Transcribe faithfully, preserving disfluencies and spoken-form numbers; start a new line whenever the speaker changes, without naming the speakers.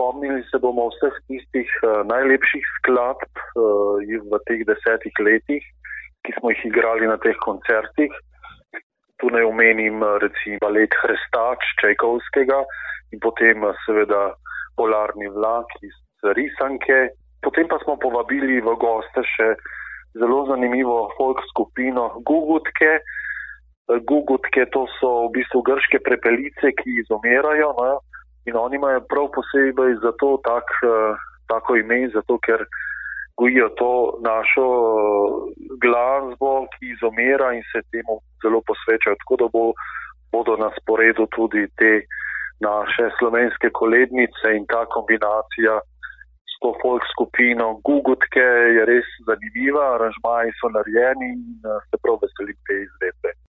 spomnili se bomo vseh tistih uh, najlepših skladb uh, v teh desetih letih, ki smo jih igrali na teh koncertih. Tu naj omenim recimo balet Hrestač Čajkovskega in potem seveda Polarni vlak iz Risanke. Potem pa smo povabili v goste še zelo zanimivo folk skupino Gugutke. Gugutke to so v bistvu grške prepelice, ki izumirajo, ne? In oni imajo prav posebej zato tak, tako ime, zato ker gojijo to našo glasbo, ki izumira in se temu zelo posvečajo. Tako da bo, bodo na sporedu tudi te naše slovenske kolednice in ta kombinacija s to folk skupino Gugutke je res zanimiva, aranžmaji so narejeni in se prav veselim te izvedbe.